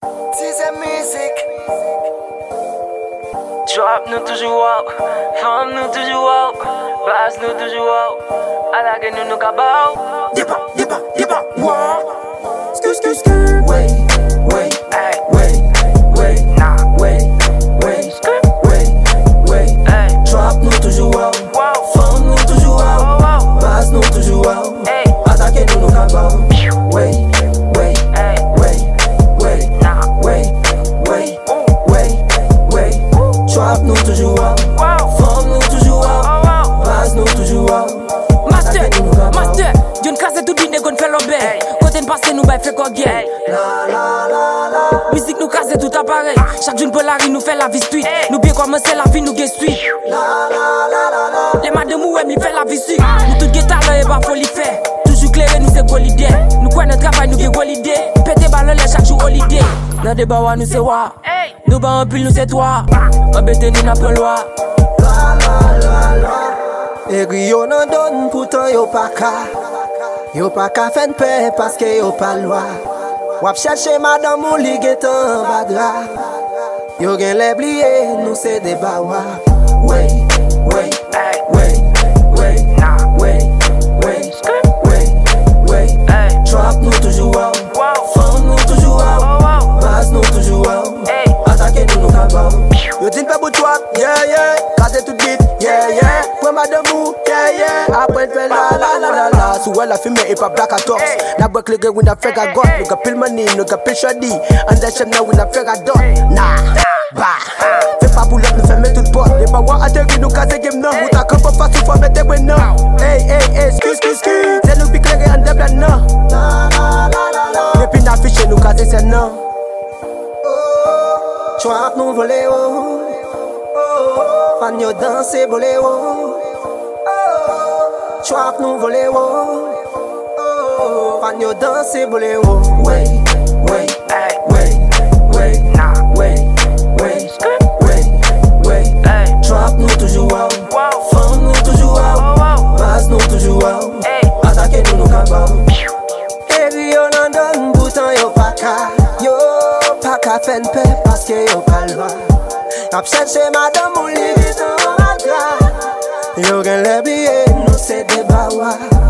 C'est musique. Drop nous toujours out, femme nous toujours out, bass nous toujours out, à la gueule nous cabao. Débat, wow. Wait, Nah, wait. Drop nous toujours out, femme nous toujours out, bass nous toujours out, à la gueule nous cabao. Wait. Trap nous toujours out, femme nous toujours out, base nous toujours out. Master, John casse tout bine gon fait l'obé. Côté passé nous bay fait quoi guerre. La. Musique nous casse tout appareil. Chaque jour pour la rue nous fait la vie street. Nous bien commencer la vie nous get suite. La. Les madame ouais mi fait la vie suite. Nous tout get talent et pas folie fait. Toujours clair nous c'est holiday. Nous quoi notre travail nous get holiday. Pété ballon les chaque jour holiday. Dans des bawa nous c'est wa. Nous ba un pile nous c'est toi. Embêté nous n'a pas loi. Et Rio n'en donne pourtant yo pas ka faire paix parce que yo pas loi. Wap chercher madame ou li get en badra. Yo gen les blier nous c'est des bawa. Wait. Trap nous toujours out, femme nous toujours out, bass nous toujours out, attaquer nous cabao. Yo din pas bout trap, yeah, casser tout beat, yeah. Pour madame ou, yeah. Après fait la. Sous la fumée et pas black at all. Na break les gars we na fait à god. Nous ga pile money, nous ga pile shoddy. And that shit now we na fait à dot. Nah, bah. Fais pas boulot, nous fait mettre toute porte. Les bawa atterri nous casser game non. Ou ta camp pas sous forme de ouais non. Hey, excuse. C'est nous pique les gars en déblat non. Depuis na fiché nous casser c'est non. Trap nous voler oh. Fan yo danser voler oh. Trap nous voler oh. Fan yo danser voler oh. Wait. Trap nous toujours out, femme nous toujours out, bass nous toujours out, attaquer nous cabao. Baby yo n'en donne bouton yo pas ka faire paix parce que yo pas loi. T'as cherché madame ou li vite en madra. Yo gen les billets nous c'est des bawa.